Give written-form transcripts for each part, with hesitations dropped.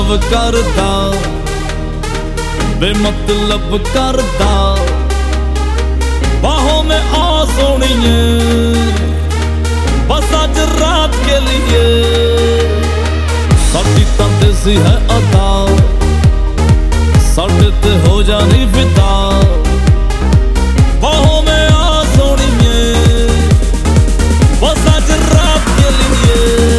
love करदा बेमतलब करदा बाहों में आ सोनिए बस आज रात के लिए साडी तां देसी है अदा साडे ते हो जानी फिदा बाहों में आ सोनिए बस आज रात के लिए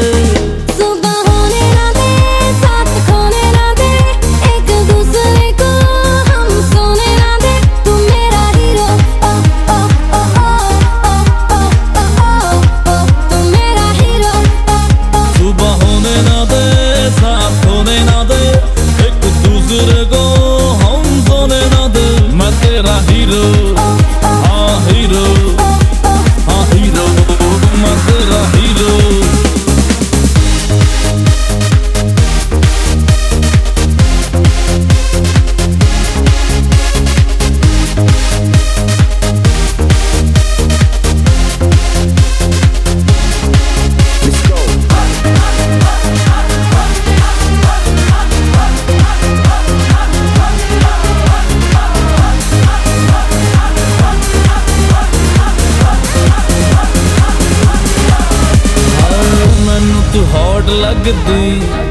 हॉट लगदी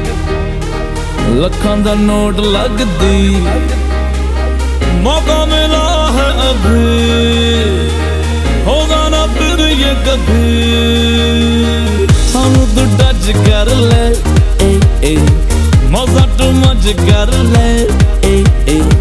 लखां दा नोट लगदी मौका मिला है अभी होगा ना फिर ये कभी सानू तू टच कर ले मजा टू मच कर ले